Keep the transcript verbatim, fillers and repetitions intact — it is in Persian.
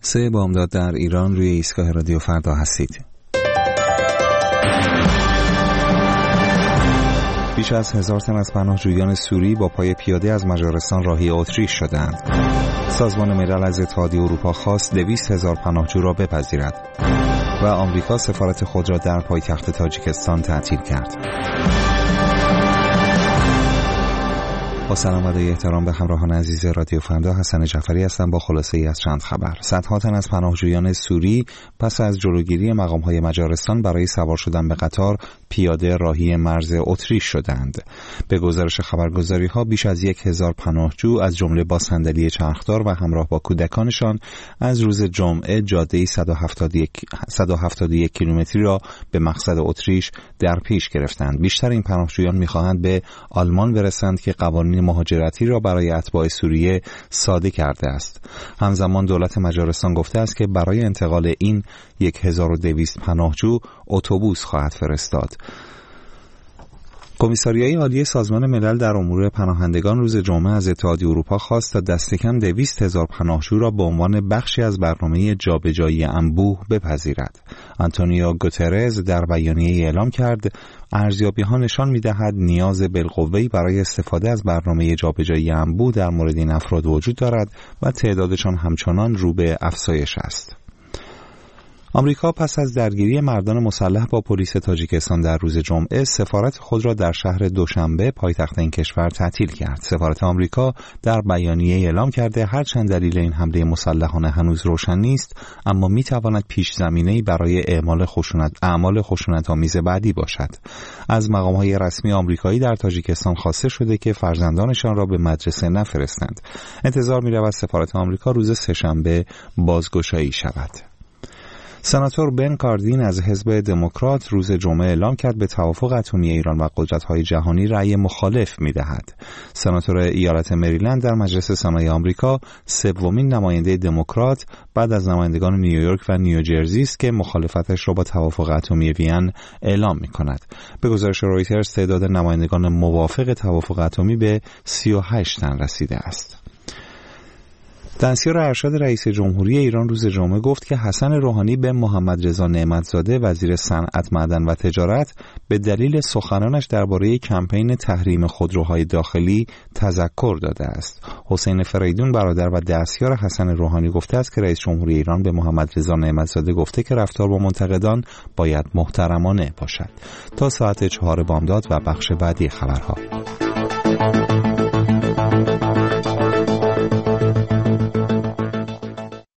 سه بامداد در ایران، روی ایستگاه رادیو فردا هستید. بیش از هزار تن از پناهجویان سوری با پای پیاده از مجارستان راهی اتریش شدند. سازمان ملل از اتحادیه اروپا خواست دویست هزار پناهجو را بپذیرد و آمریکا سفارت خود را در پایتخت تاجیکستان تعطیل کرد. با سلام و ادای احترام به همراهان عزیز رادیو فردا، حسن جعفری هستم با خلاصه ای از چند خبر. صدها تن از پناهجویان سوری پس از جلوگیری مقام‌های مجارستان برای سوار شدن به قطار پیاده راهی مرز اتریش شدند. به گزارش خبرگزاری‌ها بیش از یک هزار پناهجو از جمله با صندلی چرخدار و همراه با کودکانشان از روز جمعه جاده صد و هفتاد و یک کیلومتری را به مقصد اتریش در پیش گرفتند. بیشتر این پناهجویان می‌خواهند به آلمان برسند که قوانین مهاجرتی را برای اتباع سوریه ساده کرده است. همزمان دولت مجارستان گفته است که برای انتقال این هزار و دویست پناهجو اتوبوس خواهد فرستاد. کمیساریای عالی سازمان ملل در امور پناهندگان روز جمعه از اتحادیه اروپا خواست تا دست کم دویست هزار پناهجو را به عنوان بخشی از برنامه جابجایی انبوه بپذیرد. آنتونیو گوترز در بیانیه‌ای اعلام کرد ارزیابی‌ها نشان می‌دهد نیاز بالقوه‌ای برای استفاده از برنامه جابجایی انبوه در مورد این افراد وجود دارد و تعدادشان همچنان رو به افزایش است. آمریکا پس از درگیری مردان مسلح با پلیس تاجیکستان در روز جمعه سفارت خود را در شهر دوشنبه پایتخت این کشور تعطیل کرد. سفارت آمریکا در بیانیه اعلام کرده هرچند دلیل این حمله مسلحانه هنوز روشن نیست، اما میتواند پیش زمینه‌ای برای اعمال خشونت اعمال خشونت‌آمیز بعدی باشد. از مقام‌های رسمی آمریکایی در تاجیکستان خواسته شده که فرزندانشان را به مدرسه نفرستند. انتظار می‌رود سفارت آمریکا روز سه‌شنبه بازگشایی شود. سناتور بن کاردین از حزب دموکرات روز جمعه اعلام کرد به توافق اتمی ایران و قدرت‌های جهانی رأی مخالف می‌دهد. سناتور ایالت مریلند در مجلس سنای آمریکا سومین نماینده دموکرات بعد از نمایندگان نیویورک و نیوجرسی است که مخالفتش را با توافق اتمی وین اعلام می‌کند. به گزارش رویترز تعداد نمایندگان موافق توافق اتمی به سی و هشت تن رسیده است. دستیار ارشد رئیس جمهوری ایران روز جمعه گفت که حسن روحانی به محمد رضا نعمتزاده وزیر صنعت، معدن و تجارت به دلیل سخنانش درباره کمپین تحریم خودروهای داخلی تذکر داده است. حسین فریدون برادر و دستیار حسن روحانی گفته است که رئیس جمهوری ایران به محمد رضا نعمتزاده گفته که رفتار با منتقدان باید محترمانه باشد. تا ساعت چهار بامداد و بخش بعدی خبرها.